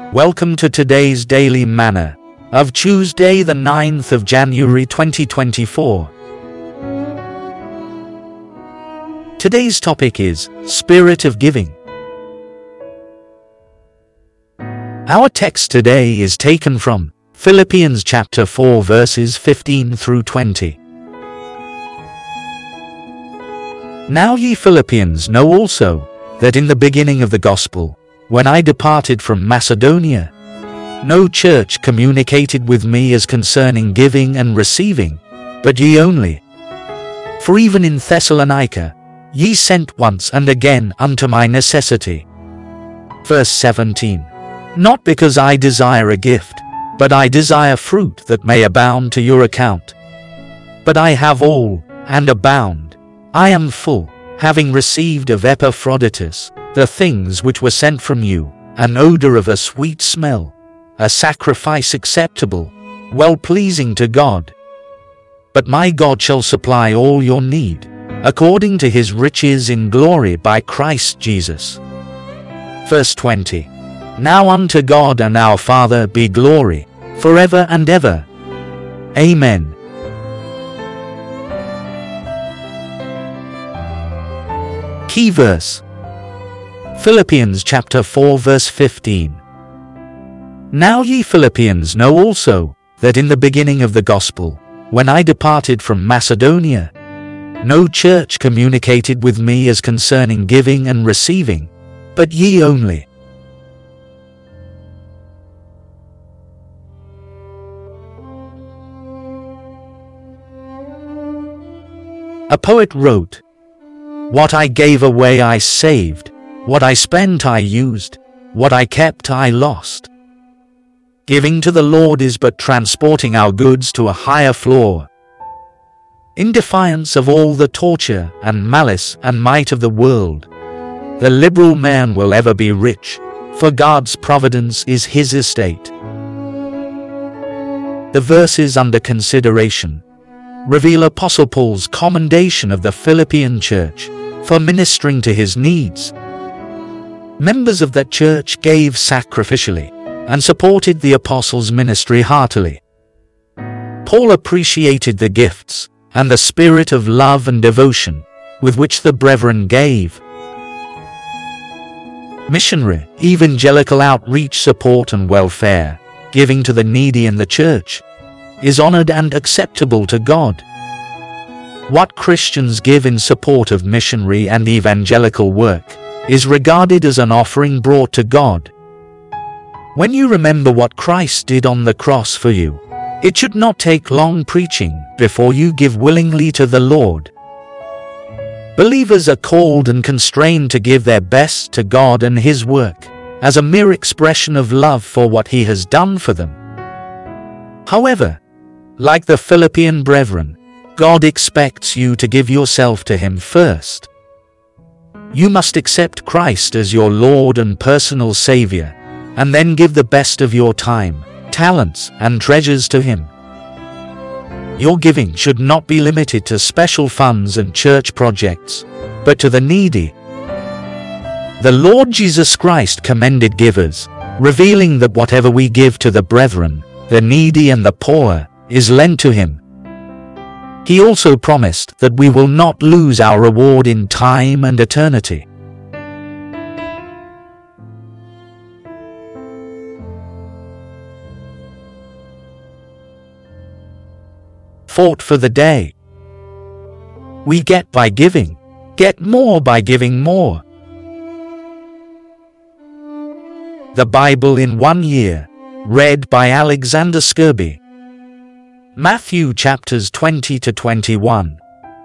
Welcome to today's Daily Manna of Tuesday the 9th of January 2024. Today's topic is Spirit of Giving. Our text today is taken from Philippians chapter 4 verses 15 through 20. Now ye Philippians know also that in the beginning of the gospel, when I departed from Macedonia, no church communicated with me as concerning giving and receiving, but ye only. For even in Thessalonica, ye sent once and again unto my necessity. Verse 17. Not because I desire a gift, but I desire fruit that may abound to your account. But I have all, and abound. I am full, having received of Epaphroditus the things which were sent from you, an odor of a sweet smell, a sacrifice acceptable, well-pleasing to God. But my God shall supply all your need, according to his riches in glory by Christ Jesus. Verse 20. Now unto God and our Father be glory, forever and ever. Amen. Key verse. Philippians chapter 4 verse 15. Now ye Philippians know also that in the beginning of the gospel, when I departed from Macedonia, no church communicated with me as concerning giving and receiving, but ye only. A poet wrote, "What I gave away I saved, what I spent I used, what I kept I lost." Giving to the Lord is but transporting our goods to a higher floor. In defiance of all the torture and malice and might of the world, the liberal man will ever be rich, for God's providence is his estate. The verses under consideration reveal Apostle Paul's commendation of the Philippian church for ministering to his needs. Members of that church gave sacrificially and supported the apostles' ministry heartily. Paul appreciated the gifts and the spirit of love and devotion with which the brethren gave. Missionary, evangelical outreach support and welfare, giving to the needy in the church, is honored and acceptable to God. What Christians give in support of missionary and evangelical work is regarded as an offering brought to God. When you remember what Christ did on the cross for you, it should not take long preaching before you give willingly to the Lord. Believers are called and constrained to give their best to God and his work as a mere expression of love for what he has done for them. However, like the Philippian brethren, God expects you to give yourself to him first. You must accept Christ as your Lord and personal Savior, and then give the best of your time, talents, and treasures to him. Your giving should not be limited to special funds and church projects, but to the needy. The Lord Jesus Christ commended givers, revealing that whatever we give to the brethren, the needy and the poor, is lent to him. He also promised that we will not lose our reward in time and eternity. Thought for the day. We get by giving, get more by giving more. The Bible in 1 year, read by Alexander Skirby. Matthew chapters 20 to 21.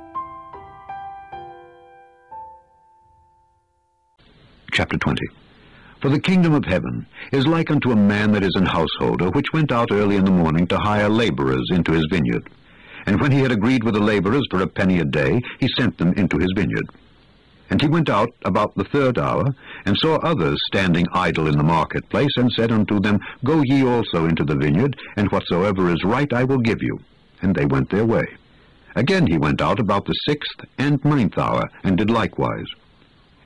Chapter 20. For the kingdom of heaven is like unto a man that is an householder, which went out early in the morning to hire laborers into his vineyard. And when he had agreed with the laborers for a penny a day, he sent them into his vineyard. And he went out about the 3rd hour, and saw others standing idle in the marketplace, and said unto them, Go ye also into the vineyard, and whatsoever is right I will give you. And they went their way. Again he went out about the 6th and 9th hour, and did likewise.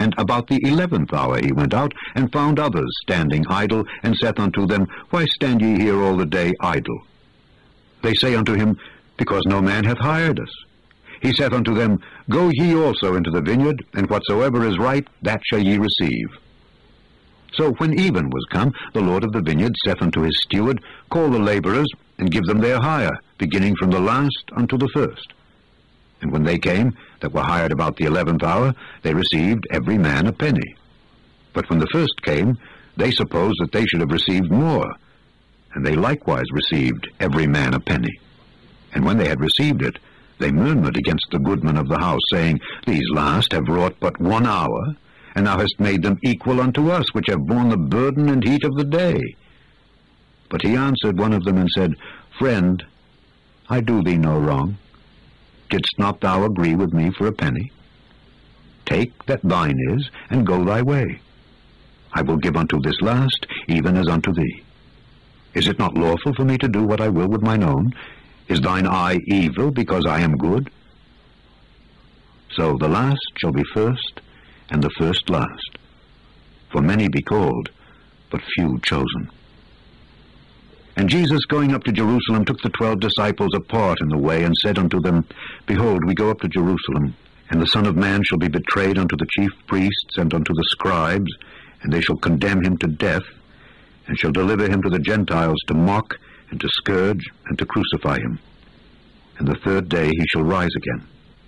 And about the 11th hour he went out, and found others standing idle, and saith unto them, Why stand ye here all the day idle? They say unto him, Because no man hath hired us. He saith unto them, Go ye also into the vineyard, and whatsoever is right, that shall ye receive. So when even was come, the Lord of the vineyard saith unto his steward, Call the laborers, and give them their hire, beginning from the last unto the first. And when they came, that were hired about the 11th hour, they received every man a penny. But when the first came, they supposed that they should have received more, and they likewise received every man a penny. And when they had received it, they murmured against the goodman of the house, saying, These last have wrought but 1 hour, and thou hast made them equal unto us, which have borne the burden and heat of the day. But he answered one of them, and said, Friend, I do thee no wrong. Didst not thou agree with me for a penny? Take that thine is, and go thy way. I will give unto this last, even as unto thee. Is it not lawful for me to do what I will with mine own? Is thine eye evil, because I am good? So the last shall be first, and the first last. For many be called, but few chosen. And Jesus, going up to Jerusalem, took the 12 disciples apart in the way, and said unto them, Behold, we go up to Jerusalem, and the Son of Man shall be betrayed unto the chief priests and unto the scribes, and they shall condemn him to death, and shall deliver him to the Gentiles to mock, and to scourge, and to crucify him. And the third day he shall rise again.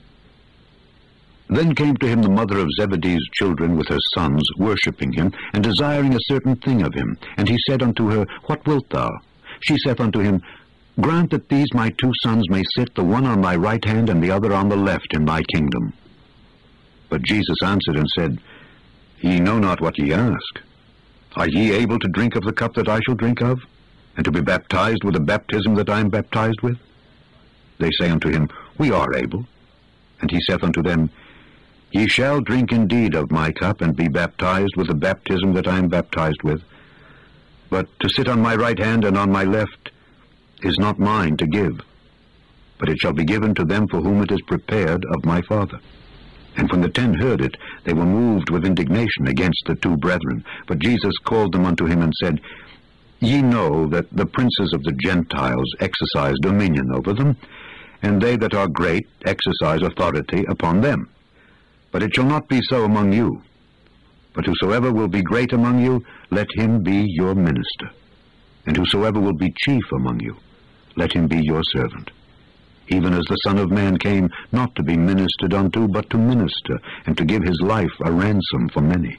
Then came to him the mother of Zebedee's children with her sons, worshipping him, and desiring a certain thing of him. And he said unto her, What wilt thou? She saith unto him, Grant that these my 2 sons may sit, the one on thy right hand, and the other on the left, in thy kingdom. But Jesus answered and said, Ye know not what ye ask. Are ye able to drink of the cup that I shall drink of, and to be baptized with the baptism that I am baptized with? They say unto him, We are able. And he saith unto them, Ye shall drink indeed of my cup, and be baptized with the baptism that I am baptized with. But to sit on my right hand and on my left is not mine to give, but it shall be given to them for whom it is prepared of my Father. And when the 10 heard it, they were moved with indignation against the 2 brethren. But Jesus called them unto him, and said, Ye know that the princes of the Gentiles exercise dominion over them, and they that are great exercise authority upon them. But it shall not be so among you. But whosoever will be great among you, let him be your minister. And whosoever will be chief among you, let him be your servant. Even as the Son of Man came not to be ministered unto, but to minister, and to give his life a ransom for many.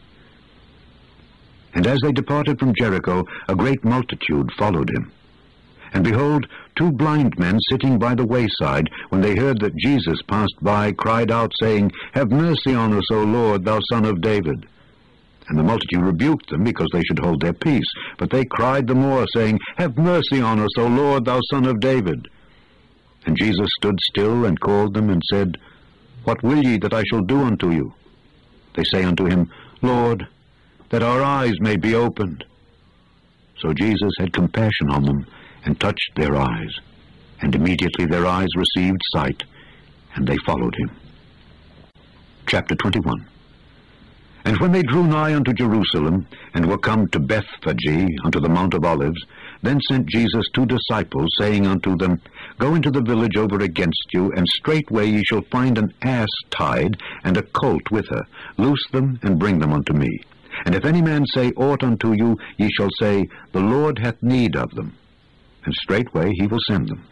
And as they departed from Jericho, a great multitude followed him. And behold, 2 blind men sitting by the wayside, when they heard that Jesus passed by, cried out, saying, Have mercy on us, O Lord, thou Son of David. And the multitude rebuked them, because they should hold their peace. But they cried the more, saying, Have mercy on us, O Lord, thou Son of David. And Jesus stood still, and called them, and said, What will ye that I shall do unto you? They say unto him, Lord, that our eyes may be opened. So Jesus had compassion on them, and touched their eyes. And immediately their eyes received sight, and they followed him. Chapter 21. And when they drew nigh unto Jerusalem, and were come to Bethphage, unto the Mount of Olives, then sent Jesus 2 disciples, saying unto them, Go into the village over against you, and straightway ye shall find an ass tied, and a colt with her. Loose them, and bring them unto me. And if any man say aught unto you, ye shall say, The Lord hath need of them. And straightway he will send them.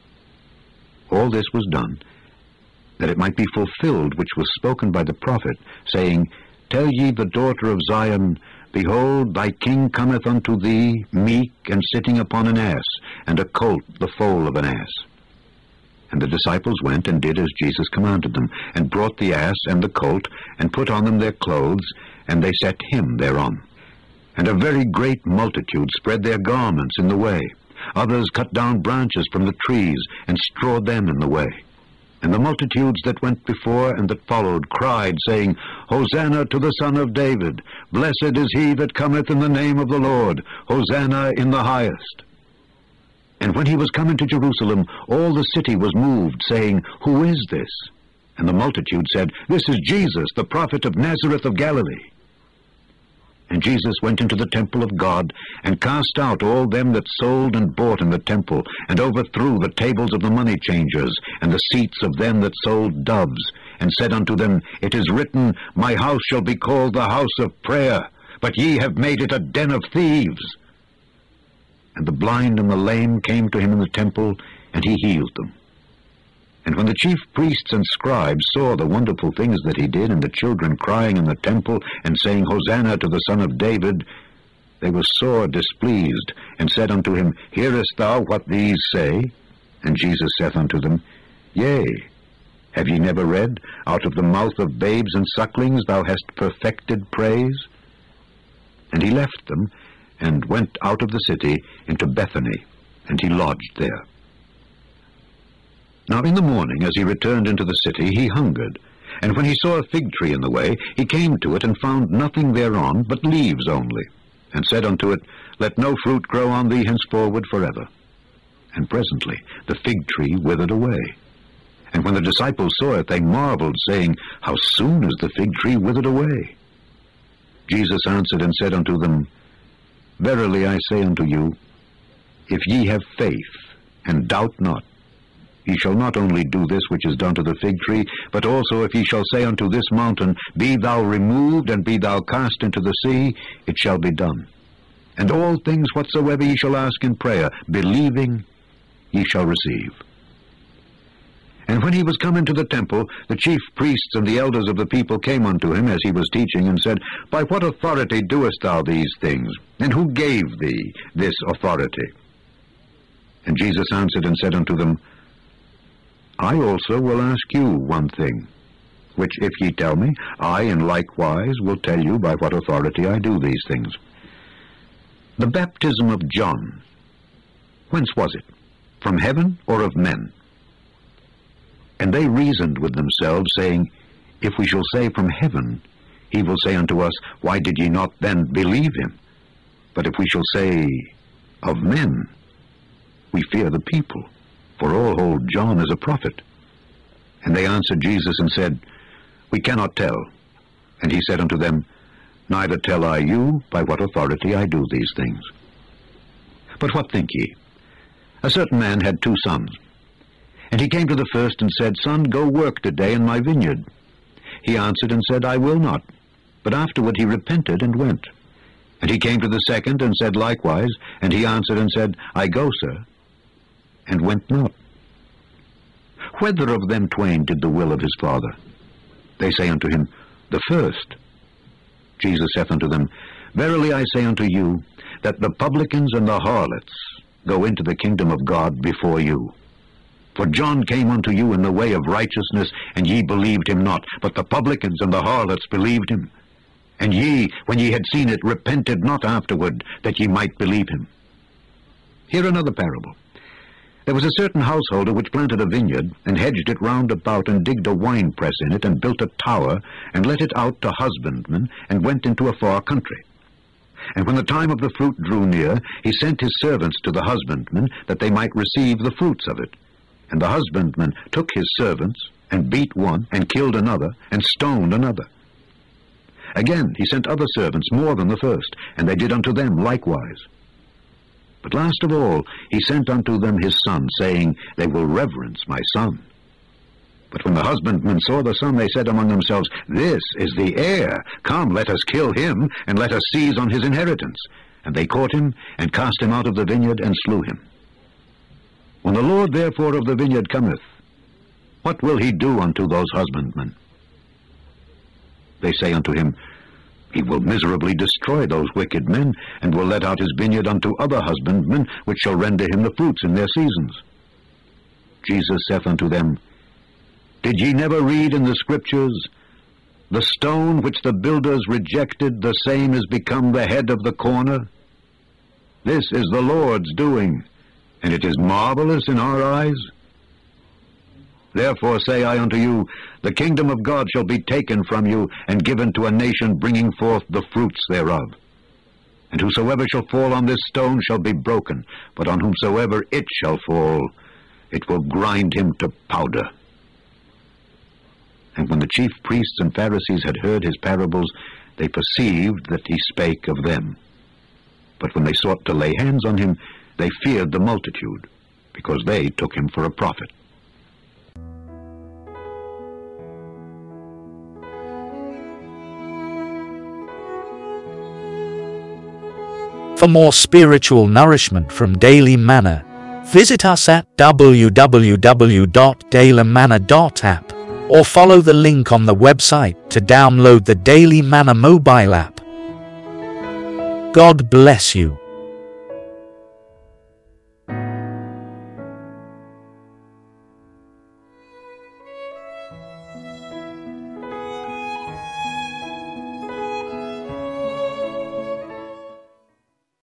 All this was done, that it might be fulfilled which was spoken by the prophet, saying, Tell ye the daughter of Zion, Behold, thy king cometh unto thee, meek, and sitting upon an ass, and a colt the foal of an ass. And the disciples went and did as Jesus commanded them, and brought the ass and the colt, and put on them their clothes, and they set him thereon. And a very great multitude spread their garments in the way. Others cut down branches from the trees, and strawed them in the way. And the multitudes that went before and that followed cried, saying, Hosanna to the Son of David! Blessed is he that cometh in the name of the Lord! Hosanna in the highest! And when he was come into Jerusalem, all the city was moved, saying, Who is this? And the multitude said, "This is Jesus, the prophet of Nazareth of Galilee." And Jesus went into the temple of God, and cast out all them that sold and bought in the temple, and overthrew the tables of the money changers, and the seats of them that sold doves, and said unto them, "It is written, My house shall be called the house of prayer, but ye have made it a den of thieves." And the blind and the lame came to him in the temple, and he healed them. And when the chief priests and scribes saw the wonderful things that he did, and the children crying in the temple, and saying, "Hosanna to the Son of David," they were sore displeased, and said unto him, "Hearest thou what these say?" And Jesus saith unto them, "Yea, have ye never read, Out of the mouth of babes and sucklings thou hast perfected praise?" And he left them, and went out of the city into Bethany, and he lodged there. Now in the morning, as he returned into the city, he hungered. And when he saw a fig tree in the way, he came to it, and found nothing thereon but leaves only, and said unto it, "Let no fruit grow on thee henceforward forever." And presently the fig tree withered away. And when the disciples saw it, they marveled, saying, "How soon is the fig tree withered away?" Jesus answered and said unto them, "Verily I say unto you, if ye have faith, and doubt not, ye shall not only do this which is done to the fig tree, but also if ye shall say unto this mountain, Be thou removed, and be thou cast into the sea, it shall be done. And all things whatsoever ye shall ask in prayer, believing, ye shall receive." And when he was come into the temple, the chief priests and the elders of the people came unto him as he was teaching, and said, "By what authority doest thou these things? And who gave thee this authority?" And Jesus answered and said unto them, "I also will ask you one thing, which if ye tell me, I in likewise will tell you by what authority I do these things. The baptism of John, whence was it? From heaven or of men?" And they reasoned with themselves, saying, "If we shall say from heaven, he will say unto us, Why did ye not then believe him? But if we shall say of men, we fear the people, for all hold John as a prophet." And they answered Jesus and said, "We cannot tell." And he said unto them, "Neither tell I you by what authority I do these things. But what think ye? A certain man had 2 sons. And he came to the first and said, Son, go work today in my vineyard. He answered and said, I will not. But afterward he repented and went. And he came to the second and said likewise. And he answered and said, I go, sir, and went not. Whether of them twain did the will of his father? They say unto him, The first. Jesus saith unto them, Verily I say unto you, that the publicans and the harlots go into the kingdom of God before you. For John came unto you in the way of righteousness, and ye believed him not, but the publicans and the harlots believed him. And ye, when ye had seen it, repented not afterward, that ye might believe him. Hear another parable. There was a certain householder which planted a vineyard, and hedged it round about, and digged a winepress in it, and built a tower, and let it out to husbandmen, and went into a far country. And when the time of the fruit drew near, he sent his servants to the husbandmen, that they might receive the fruits of it. And the husbandman took his servants, and beat one, and killed another, and stoned another. Again he sent other servants more than the first, and they did unto them likewise. But last of all he sent unto them his son, saying, They will reverence my son. But when the husbandmen saw the son, they said among themselves, This is the heir. Come, let us kill him, and let us seize on his inheritance. And they caught him, and cast him out of the vineyard, and slew him. When the Lord therefore of the vineyard cometh, what will he do unto those husbandmen? They say unto him, He will miserably destroy those wicked men, and will let out his vineyard unto other husbandmen, which shall render him the fruits in their seasons. Jesus saith unto them, Did ye never read in the Scriptures, The stone which the builders rejected, the same is become the head of the corner? This is the Lord's doing, and it is marvelous in our eyes. Therefore say I unto you, the kingdom of God shall be taken from you, and given to a nation bringing forth the fruits thereof. And whosoever shall fall on this stone shall be broken, but on whomsoever it shall fall, it will grind him to powder. And when the chief priests and Pharisees had heard his parables, they perceived that he spake of them. But when they sought to lay hands on him, they feared the multitude, because they took him for a prophet. For more spiritual nourishment from Daily Manna, visit us at www.dailymanna.app or follow the link on the website to download the Daily Manna mobile app. God bless you.